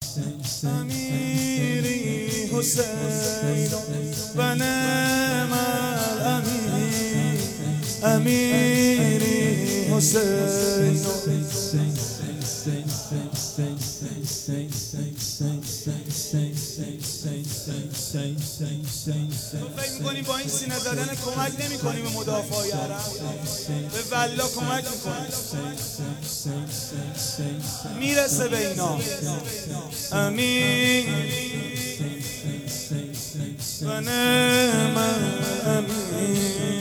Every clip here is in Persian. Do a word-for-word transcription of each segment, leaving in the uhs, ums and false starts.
امیری حسین و نعم الامیر، امیری حسین. فکر میکنیم با این سینه زدن کمک نمی کنیم به مدافعای حرم؟ به والله کمک میکنیم، میرسه به اینا. امین و نعم الامین،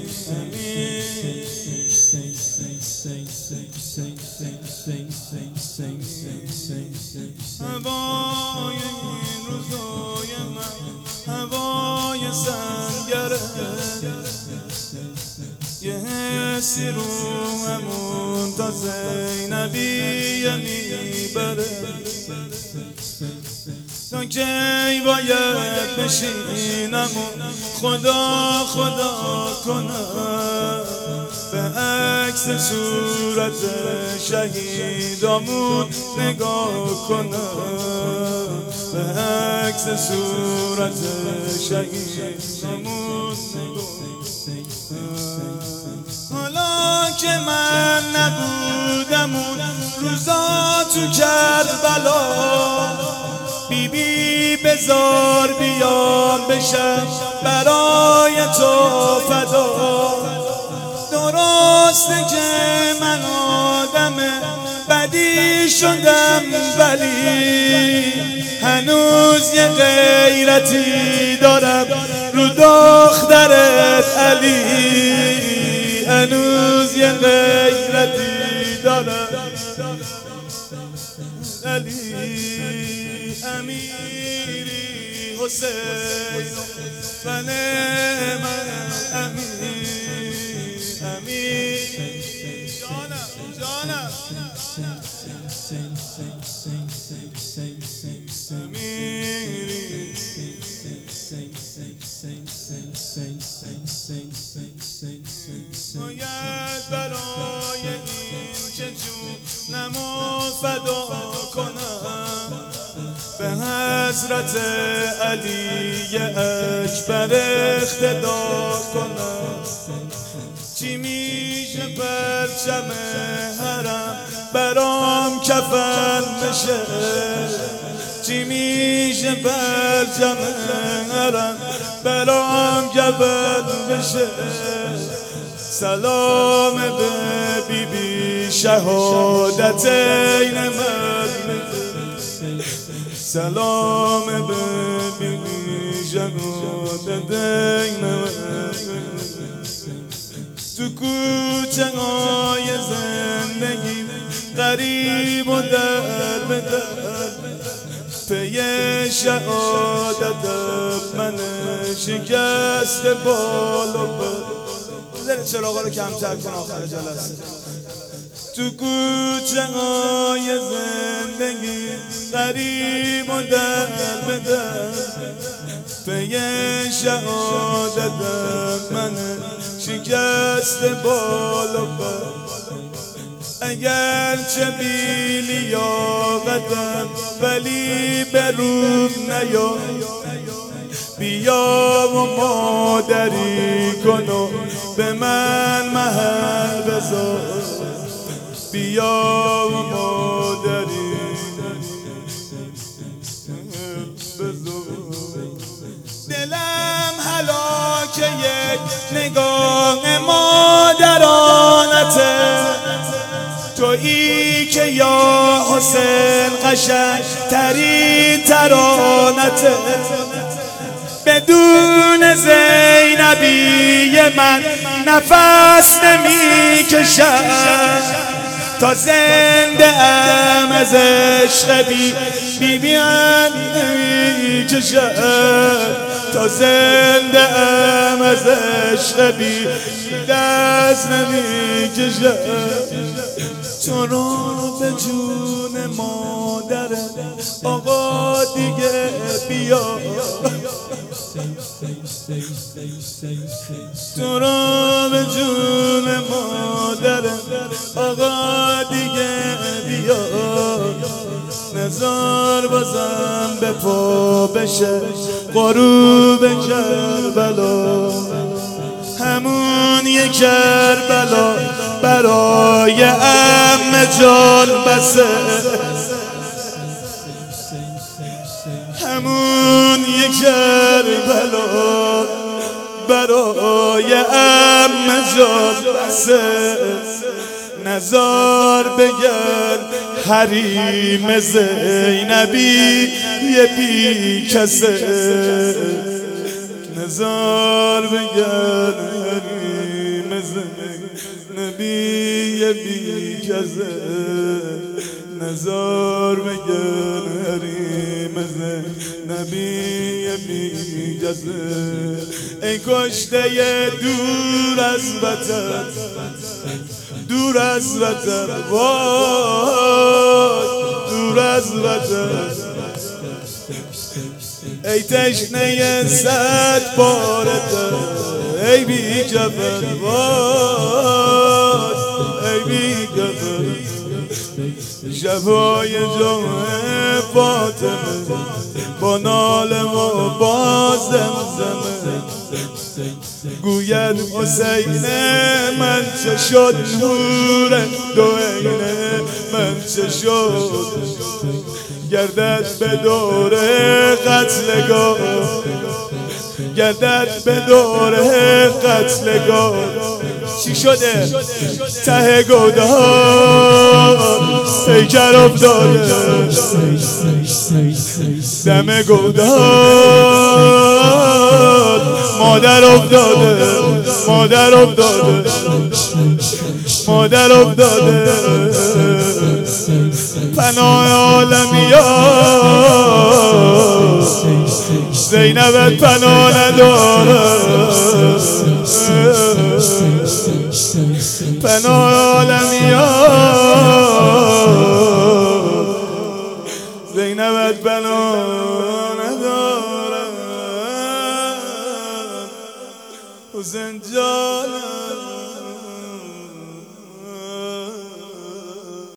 هوای این روزای من هوای سنگره، یه حسی رو همون تا زینبیه میبره. تا کی باید بشینم و خدا خدا کنم، به عکس صورت شهیدامون نگاه کنم، به عکس صورت شهیدامون نگاه کنم. حالا که من نبودم اون روزا تو کربلا، بی بی بذار بیام بشم برای تو فدا. درسته که من آدم بدی شدم، ولی هنوز یه غیرتی دارم رو دخترت علی، هنوز یه غیرتی دارم علی. امیری حسین و نعم الامیر، امین جانم جانم باید برای این که جونمو فدا کنم، به حضرت علی اکبر اقتدا کنم. چی میشه پرچم حرم برام کفن بشه، چی میشه پرچم حرم برام کفن بشه. سلام به بی بی شهادت این من، سلام به بی بی شهادت این من. تو کوچه های زندگی غریب و در به در، پی شهادتم من شکست بال و پر. بذارید چراغا رو کمتر کن آخر جلسه. تو کوچه های زندگی غریب و در به در، پی شهادتم من شکست بال و پر. اگر چه بی لیاقتم ولی به روم نیا، بیا و مادری کن و به من محل بذار، بیا و مادری بذار. دلم هلاک یک نگاه مادرانته، تویی که یا حسین قشنگ تری ترانته. بدون زینبی من نفس نمی کشم، تا زنده ام از عشق بی بی بیان نمی کشم، تا زنده ام از عشق بی دست نمی کشم. تو رو به جون مادرت آقا دیگه بیا، تو رو به جون مادرت آقا دیگه بیا. نزار بازم به پا بشه غروب کربلا، همون یک کربلا برای عمه جان بسه، همون یک کربلا برای عمه جان بسه. نزار بگن حریم زینبی یه بی کسه، نزار بگن حریم زینبی یه بی کسه، نزار بگن حریم زینبی یه بی کسه. ای کشته دور از وطن، دور از وطن، وای دور از وطن، ای تشنه صد بارت، ای بی کفن، وای ای بی کفن. شبای جمعه فاطمه با ناله و با زمزمه، گوید حسین من چه شد نور دوینه، من چه شد گردد به دور قتلگاه، گردد به دور قتلگاه. چی شده؟ ته گودال پیکر افتاده، دم گودال مادر افتاده، مادر افتاده، مادر افتاده. پناه عالمیان زینبت پناه نداره، پناه عالمیان زینبت پناه نداره. حسین جانم